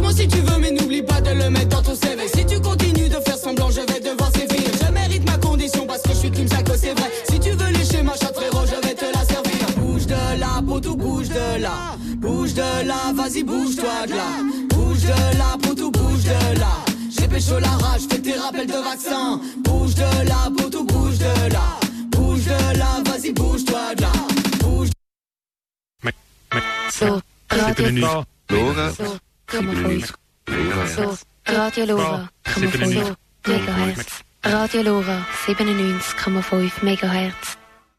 Lâche-moi si tu veux, mais n'oublie pas de le mettre dans ton CV. Si tu continues de faire semblant, je vais devoir sévir. Je mérite ma condition parce que je suis Kim Sako, c'est vrai. Si tu veux lécher ma chatte frérot, je vais te la servir. Bouge de là, potou, bouge de là. Bouge de là, vas-y, bouge-toi de là. Bouge de là, potou, bouge de là. J'ai pécho la rage, fais tes rappels de vaccin. Bouge de là, potou, bouge de là. Bouge de là, vas-y, bouge-toi de là. Bouge. So, Radio Lora. So, 0,5. So, Radio Lora, 0,5 Megahertz. Radio Lora, 97,5 Megahertz.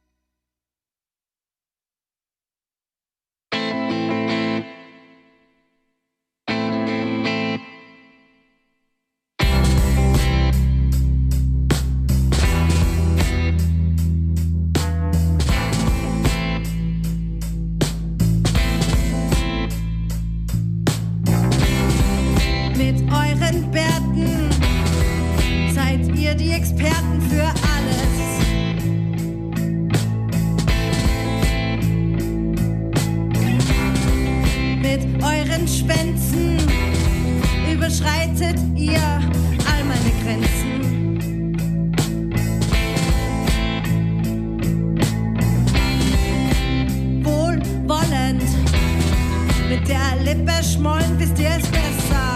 Die Experten für alles. Mit euren Schwänzen überschreitet ihr all meine Grenzen. Wohlwollend mit der Lippe schmollen, wisst ihr es besser.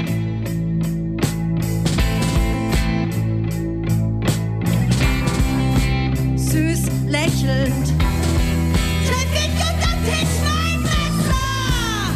Lächelnd. Treff ihn unterm Tisch, mein Messer!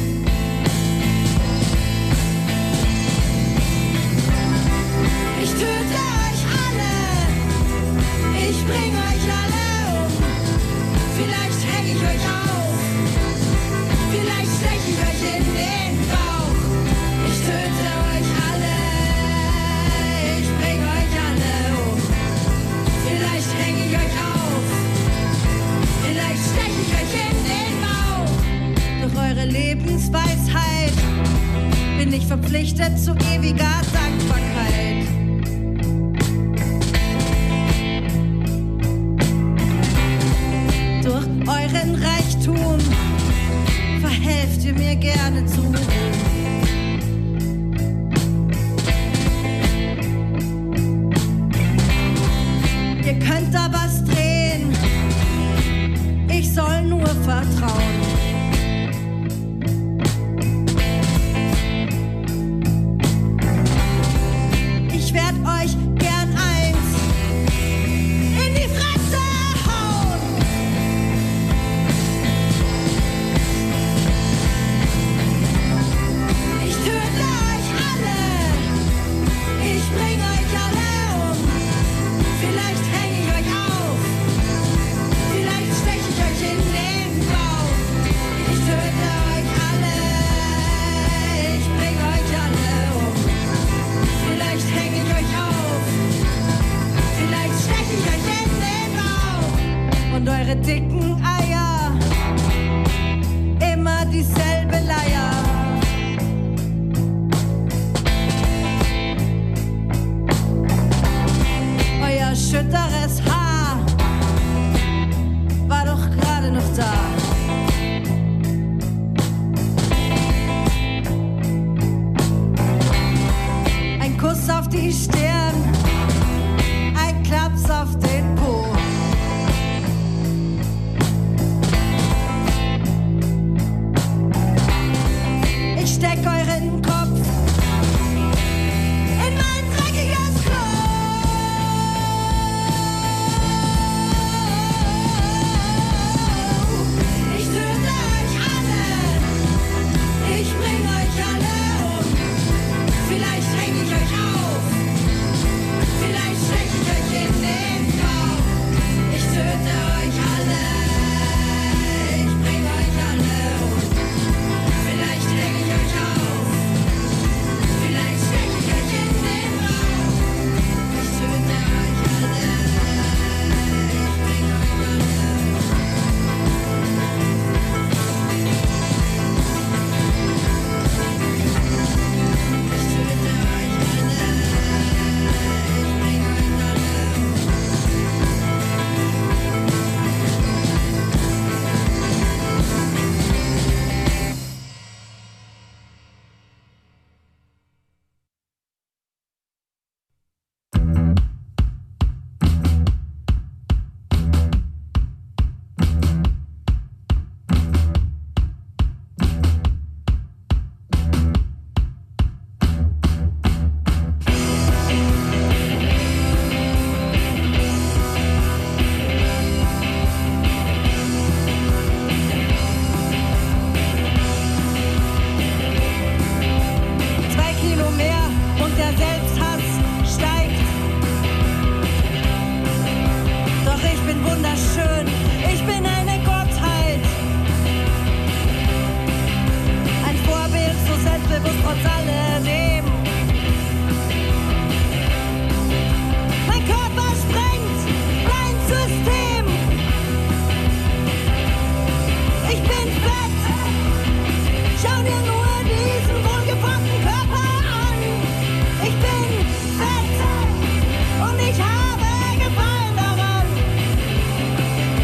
Ich töte euch alle. Ich bring euch alle um. Vielleicht häng ich euch auf. Vielleicht stech ich euch in den Bauch. Ich töte euch alle. Ich bring euch alle um. Vielleicht häng ich euch auf. Vielleicht stech ich euch in den Bauch. Durch eure Lebensweisheit bin ich verpflichtet zu ewiger Dankbarkeit. Durch euren Reichtum verhelft ihr mir gerne zu. Ihr könnt da was drehen, ich soll nur vertrauen. Ich werd euch gern eins in die Fresse hauen. der Selbsthass steigt. Doch ich bin wunderschön, ich bin eine Gottheit. Ein Vorbild, so selbstbewusst trotz alledem. Mein Körper sprengt mein System. Ich bin fett, schau dir nur diesen wohlgeformten Körper an. Ich bin fett und ich habe Gefallen daran.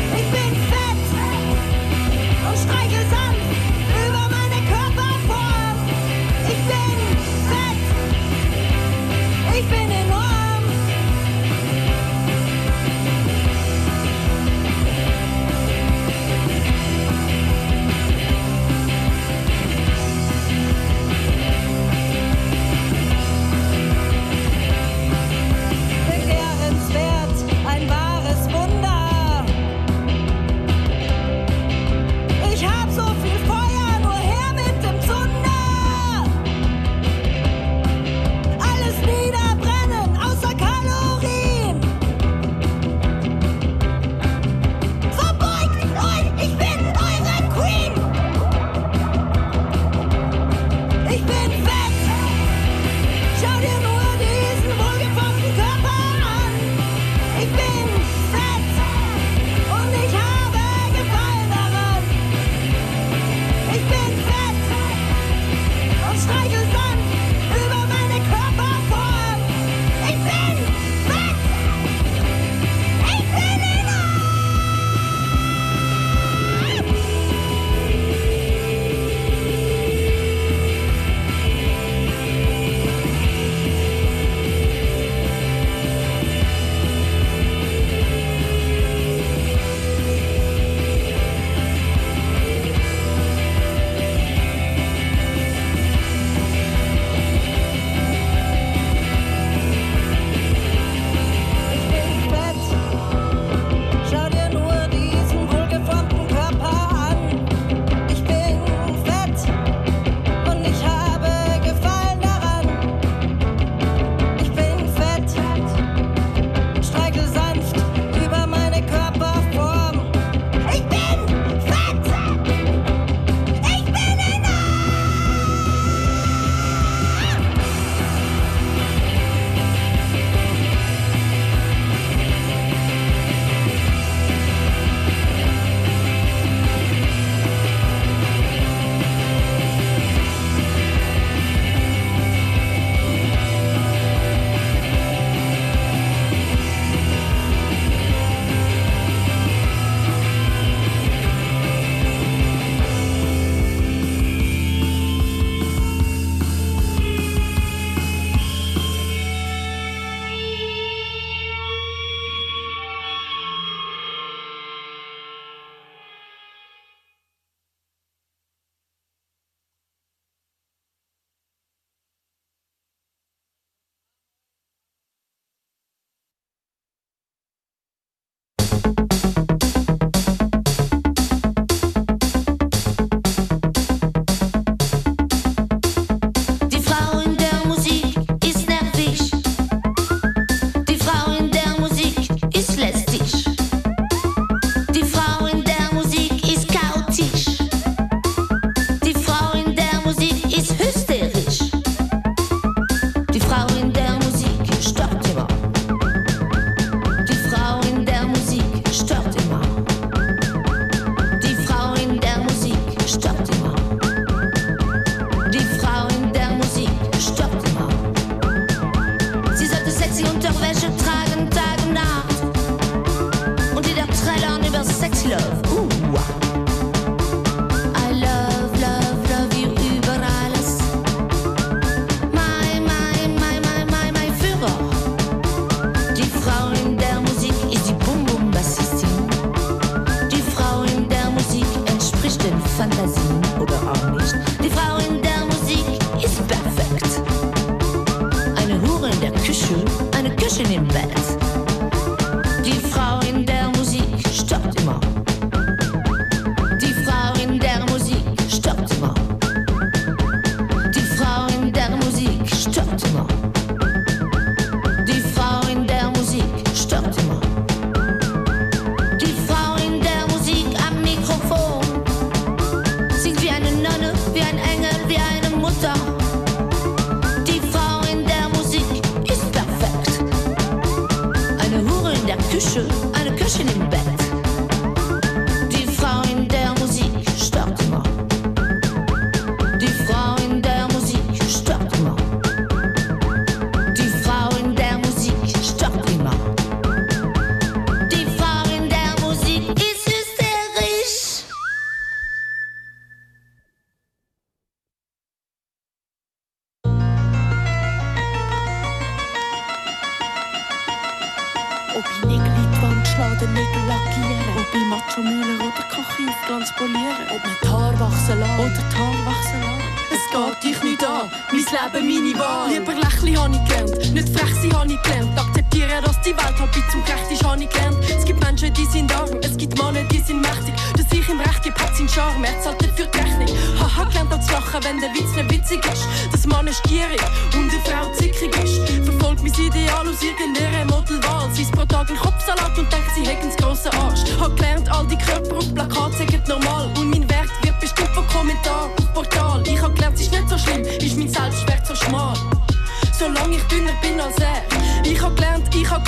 Laden Nägel lackieren. Ob bei Macho-Müller oder Koche auf Glanz polieren. Ob man die Haare wachsen lassen oder die Haare wachsen lassen. Es geht dich nicht an, mein Leben, meine Wahl. Lieber lächeln habe ich gelernt, nicht frech sein habe ich gelernt. Akzeptieren, dass die Welt halt zum Gerecht ist, habe ich gelernt. Es gibt Menschen, die sind arm, es gibt Männer, die sind mächtig. Dass ich im Recht gebe, hat seinen Charme, er zahlt nicht für die Rechnung. Haha, gelernt auch zu lachen, wenn der Witz nicht witzig ist. Dass Mann ist gierig und eine Frau zickig ist. Verfolgt mein Ideal aus irgendeiner Modelwahl. Sie isst pro Tag einen Kopfsalat und denkt, sie hätten einen grossen Arsch. Hab gelernt, all die Körper auf Plakat sagen normal. Und mein Wert wird bestimmt von Kommentaren auf Portal. Ich hab gelernt, es ist nicht so schlimm, ist mein Selbstwert so schmal. Solange ich dünner bin als er. Ich hab gelernt,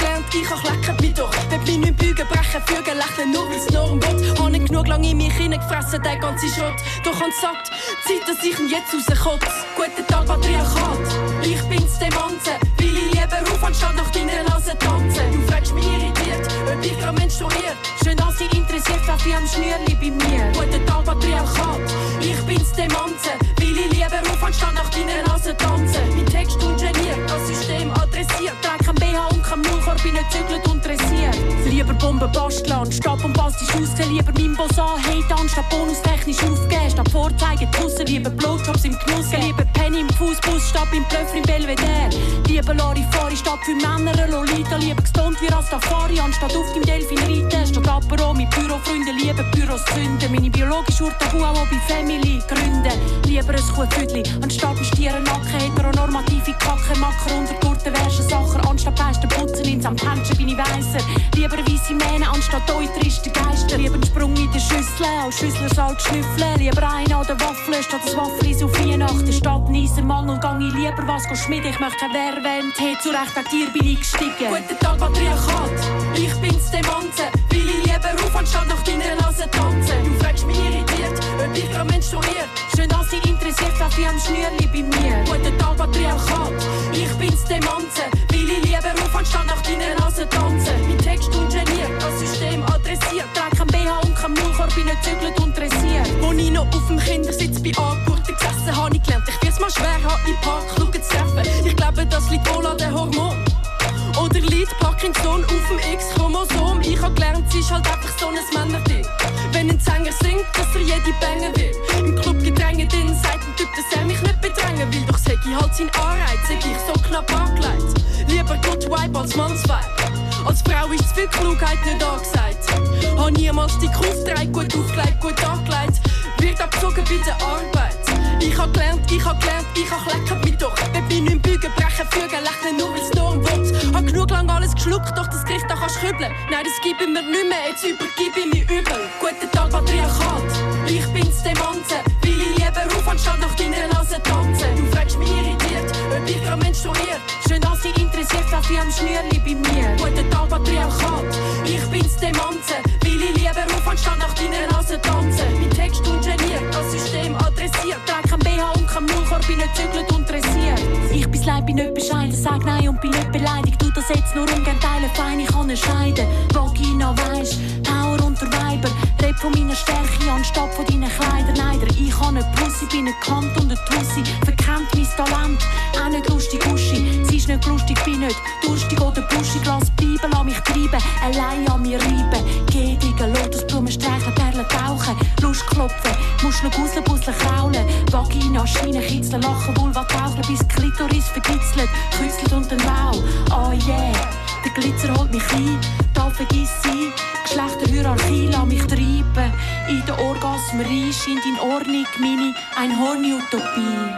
lecken mich doch. Wenn mich nicht bügen, brechen, fügen, lächeln, nur weil's Norm wird. Hab nicht genug lang in mich hineingefressen, der ganze Schrott. Doch han satt, Zeit, dass ich ihn jetzt rauskotze. Guten Tag, Patriarchat. Ich bin's, dem Manzen. Will ich lieber auf, anstatt nach deiner Nase tanzen. Du fragst mich irritiert, ob ich grad menstruiert. Schön, dass sie interessiert, was ich am Schnürli bei mir. Guten Tag, Patriarchat. Ich bin's, dem Manzen. Will ich lieber auf, anstatt nach deiner Nase tanzen. Mein Text ungeniert, das System adressiert. Trag kein BH und kein Maulkorb, bin nicht zügelt und dressiert. Lieber Bomben basteln, statt bombastisch aussehen. Lieber meinem Boss anhaten, anstatt bonustechnisch aufgeben. Statt vorzeigen, draussen, lieber Blowjobs im Genuss. Lieber Penny im Fußbus, statt im Blöffer im Belvedere. Lieber Larifari, statt für Männer eine Lolita. Lieber gestoned wie Rastafari, anstatt auf dem Delfin reiten. Statt Apero mit Bürofreunden, lieber Büros zünden. Meine biologische Urtabu auch bei Family gründen. Lieber ein Kuhfüdli, anstatt ein Stierennacken. Heteronormative Kacke, Macker unter Gurten, wärschen Sacher. Anstatt Beisten putzen, ins Händchen bin ich weisser. Lieber weisse Mähne, anstatt euch triste Geister. Lieber einen Sprung in der Schüssel, als Schüssler Salz schnüffeln. Lieber einen an der Waffel, statt das Waffelis auf Weihnachten. Statt Nieser, Mann und gang ich lieber was schmieden. Ich möchte kein Wer-Wenn-Tee, zu Recht wegen dir bin ich gestiegen. Guten Tag, Patriarchat. Ich bin's, dem Manzen. Will ich lieber auf, anstatt nach deiner Nase tanzen. Du fragst mich irritiert, ob ich grad menstruiert. Schön, dass sie interessiert, was ich am Schnürli bei mir. Guten Tag, Patriarchat. Ich bin's, dem Manzen. Will ich lieber auf, anstatt nach deiner Nase tanzen. Mein Text ungeniert, das System adressiert. Trag kein BH und kein Maulkorb, bin nicht zügelt und dressiert. Wo ich noch auf dem Kindersitz bei Angurten gesessen habe, ich gelernt, ich wir's mal schwer haben, im Park schauen zu treffen. Ich glaube, das liegt wohl an den Hormonen. Oder liegt Parkinson auf dem X-Chromosom. Ich hab gelernt, es ist halt einfach so ein Männerding. Wenn ein Sänger singt, dass er jede Bänge will. Im Club gedrängt, dann sagt ein Typ, dass er mich nicht bedrängen will. Doch sag ich halt seinen Anreiz, sag ich so knapp angelegt. Lieber Good Vibe als Mannsweib. Als Frau ist zu viel Klugheit nicht angesagt. Hab niemals die Kuh aufgetragen, gut aufgelegt, gut angelegt. Wird abgezogen bei der Arbeit. Ich hab gelernt, ich lecken mich doch. Wenn ich nicht bügen, brechen, fügen, lächeln, nur weil's Norm wird. Hab genug lang alles geschluckt, doch das Gericht da kannst kübeln. Nein, das gib ich mir nicht mehr, jetzt übergib ich mich übel. Guten Tag, Patriarchat. Ich bin's, dem Manzen. Will ich lieber auf, anstatt nach deiner Nase tanzen. Du fragst mich irritiert, ob ich grad menstruiert. Schön, dass sie interessiert, was ich am Schnürli bei mir. Guten Tag, Patriarchat. Ich bin's, dem Manzen. Will ich lieber auf, anstatt nach deiner Nase tanzen. Mein Text ungeniert, das System adressiert. Trag kein BH und kein Maulkorb, bin nicht zügelt und dressiert. Ich bis leid bin nicht bescheiden, sag nein und bin nicht beleidigt. Tu das jetzt nur ungern teilen, fein, ich kann entscheiden. Vagina weisst, Power unter Weiber. Red von meiner Stärke anstatt von deinen Kleidern. Neider, ich kann nicht Pussy, bin nicht Kant und eine Tussi. Verkennt mein Talent, auch nicht lustig Uschi. Sie ist nicht lustig, bin nicht durstig oder buschig. Lass bleiben, lass mich treiben, allein an mir reiben. Gedigen, Lotusblumen streicheln, Perlen tauchen. Lust klopfen, Muscheln guseln, Busseln kraulen. Vagina, Schienen, kitzeln, lachen, Vulva taucheln, bis Klitoris verkitzelt, küsselt und dann wow. Oh yeah, der Glitzer holt mich ein, da vergiss sie. Geschlechterhierarchie, lass mich treiben. In der Orgasmerie scheint in Ordnung meine Einhorn-Utopie.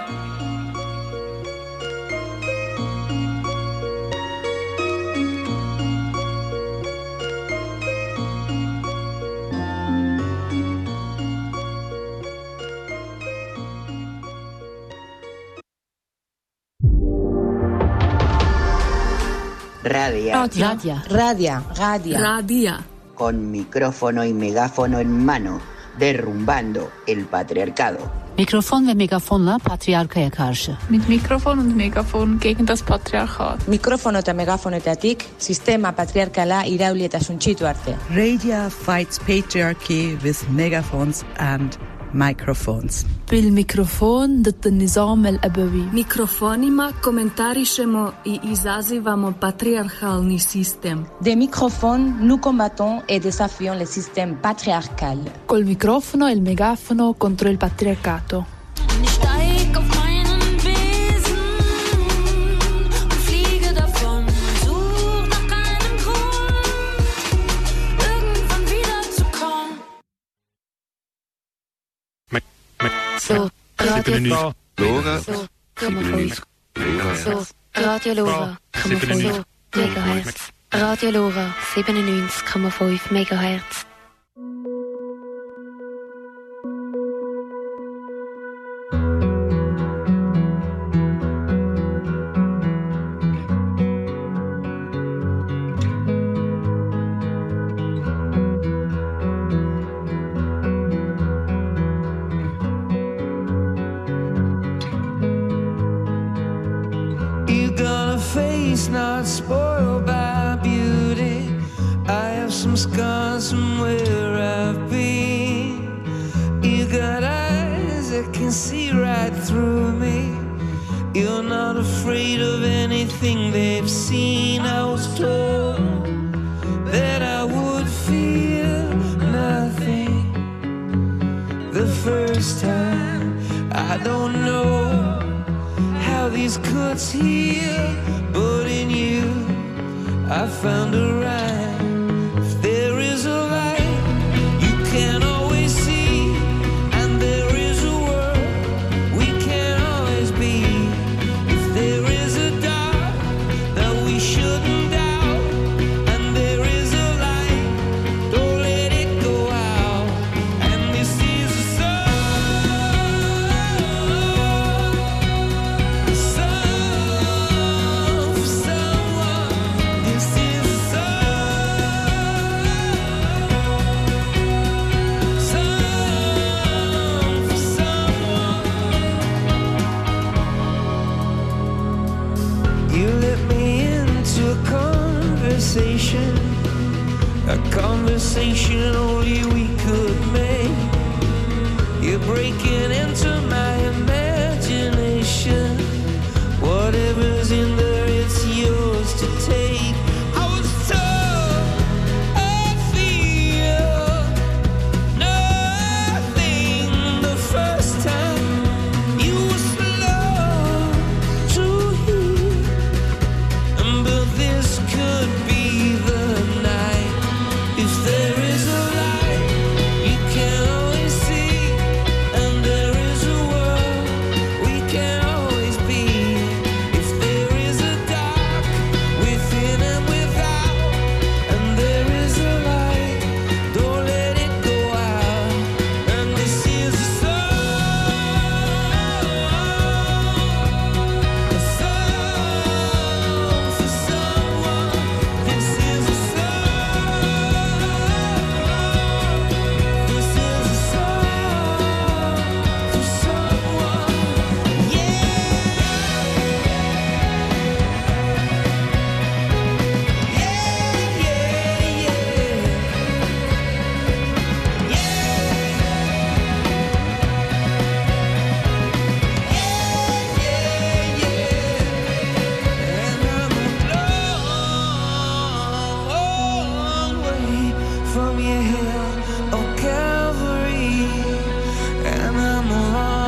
Radia. Con micrófono y megáfono en mano, derrumbando el patriarcado. Mikrofon ve megafonla patriarkaya karşı. Mit Mikrofon und Megafon gegen das Patriarchat. Mikrofono eta megafonetatik sistema patriarkala irauli eta suntsitu arte. Radio fights patriarchy with megaphones and microphones. بالميكروفون ضد النظام الأبوي. Mikrofonima komentarišemo I izazivamo patriarchalni sistem. Des microphones, nous combattons et désafions le système patriarcal. Col microfono e il megafono contro il patriarcato. So, Radio Lora. So, Radio Lora, 5 Megahertz. Radio Lora, 97,5 Megahertz. Not spoiled by beauty. I have some scars from where I've been. You got eyes that can see right through me. You're not afraid of anything they've seen. I was told that I would feel nothing the first time. I don't know how these cuts heal, but in you I found a rhyme. If there is a light you can always see, and there is a world we can always be. If there is a dark that we shouldn't doubt, and there is a light, don't let it go out. And this is a a conversation only we could make. You're breaking into my imagination. Whatever's in there, it's yours to take. I was told I feel nothing the first time. You were slow to hear, but this could be the night. If there is a light you can always see, and there is a world we can always be. If there is a dark within and without, and there is a light, don't let it go out. And this is a song for someone. This is a from your hill of Calvary, and I'm a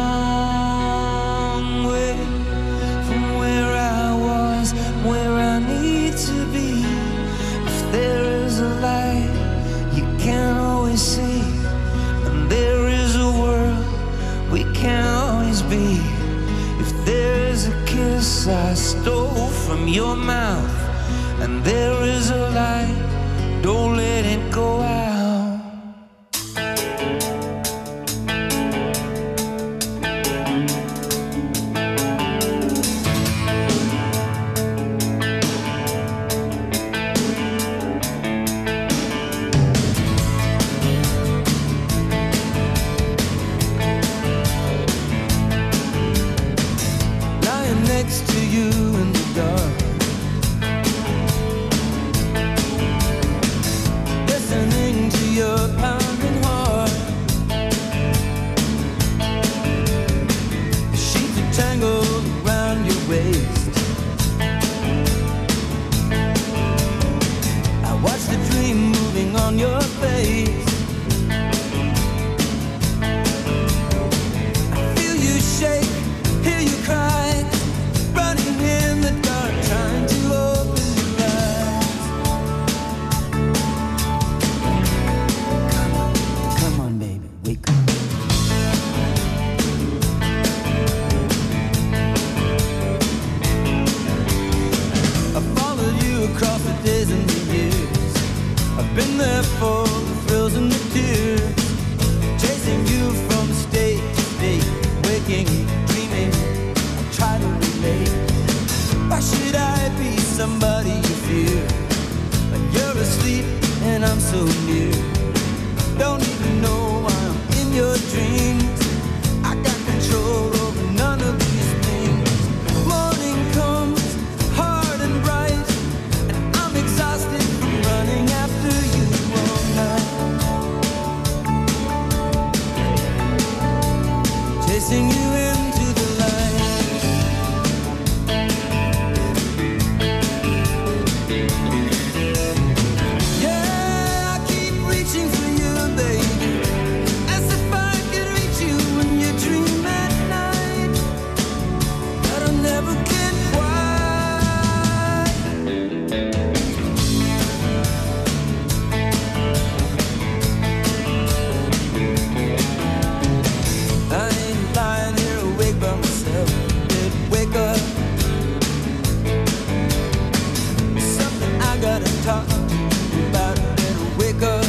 long way from where I was, where I need to be. If there is a light you can always see, and there is a world we can always be. If there is a kiss I stole from your mouth, and there is a light, don't let it go out. Lying next to you in the dark, listening when I'm so near. Don't even know why I'm in your dreams. I got control over none of these things. Morning comes hard and bright, and I'm exhausted from running after you all night. Chasing you into the light. Yeah, I keep reaching for you, baby, as if I could reach you when you dream at night, but I'll never get quiet. I ain't lying here awake by myself. Better wake up. Something I gotta talk to you about. Better wake up.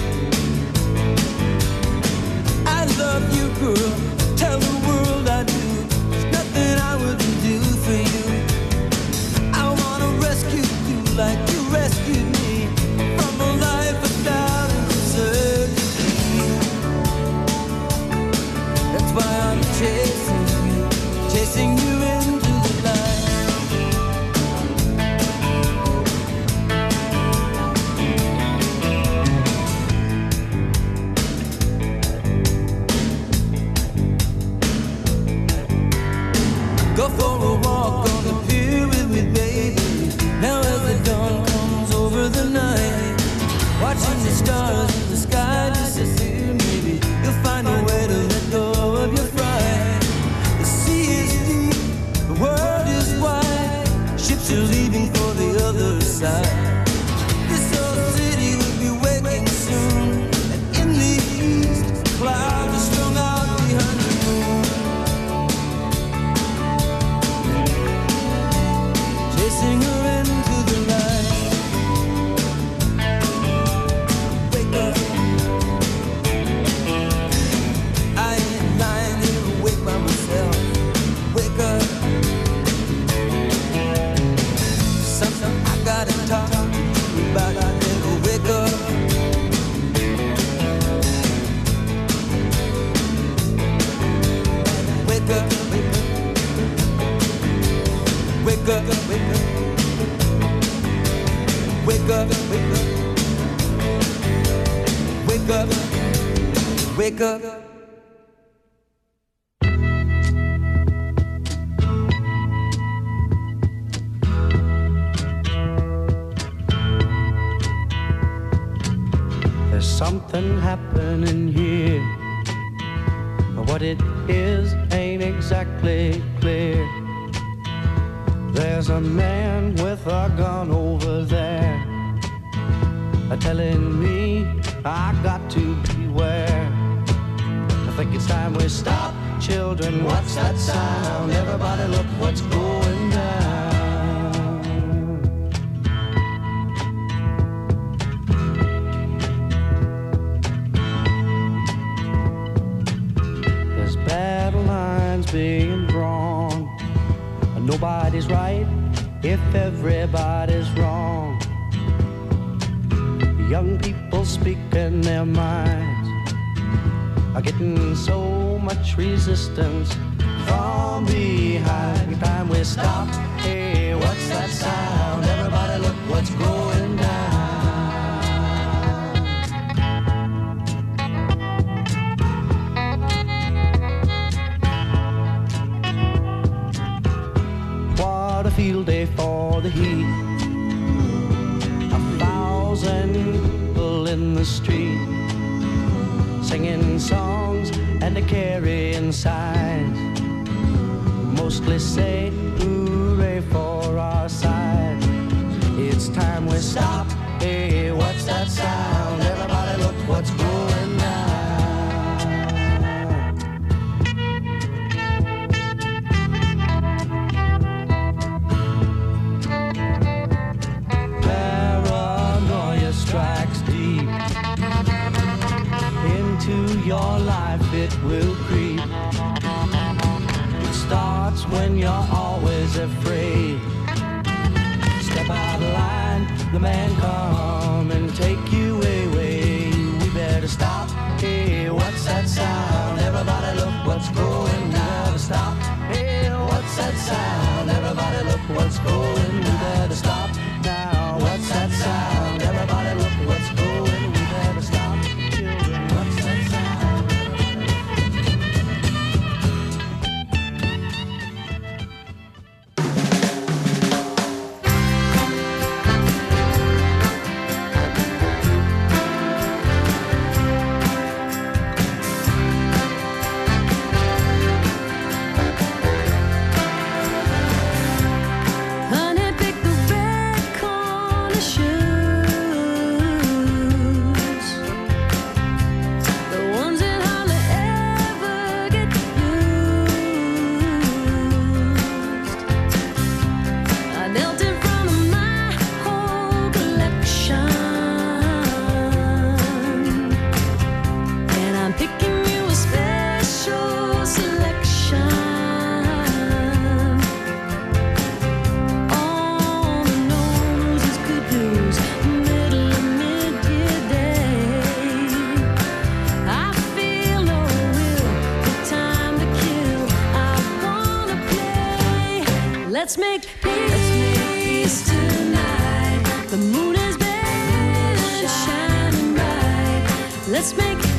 I love you, girl. Tell the world I do. There's nothing I wouldn't do for you. I wanna rescue you like you rescued me from a life without uncertainty. That's why I'm chasing you into the light. Go for a walk on the pier with me, baby. Now as the dawn comes over the night, watching the stars in the sky disappear, maybe you'll find a way to let go of your fright. The sea is deep, the world is wide, ships are leaving for the other side. This old city will be waking soon, and in the east, clouds are strung out behind the moon. Chasing her into the light. Wake up. I ain't lying here awake by myself. Wake up. Something I gotta talk to you about. I better wake up. Wake up. Wake up. Wake up. Wake up. Wake up. Wake up. There's something happening here. What it is ain't exactly clear. There's a man with a gun over there, telling me I got to beware. I think it's time we stop, children. What's that sound? Everybody look what's going down. There's battle lines being drawn. Nobody's right if everybody's wrong. Young people speaking their minds are getting so much resistance from behind. Time we stop. Hey, what's that sound? Everybody look what's going down. What a field day for the heat. 1,000 people in the street, singing songs and carrying signs, mostly say hooray for our side. It's time we stop. Hey, what's that sound? Everybody look what's going down. Paranoia strikes deep into your life, it will creep. It starts when you're always afraid. Step out of line, the man come and take you sound? Everybody look what's going, we better stop. Hey, what's that sound? Everybody look what's going, we better stop. Now, what's that sound? Everybody look what's going, we better stop. Children, what's that sound? Honey, pick the red corner shoes, the ones that hardly ever get used. I knelt in front of my whole collection, and I'm picking you a special selection. On the nose is good news, middle of midday. I feel no will, the time to kill. I wanna play. Let's make peace tonight. The moon has been shining bright. Let's make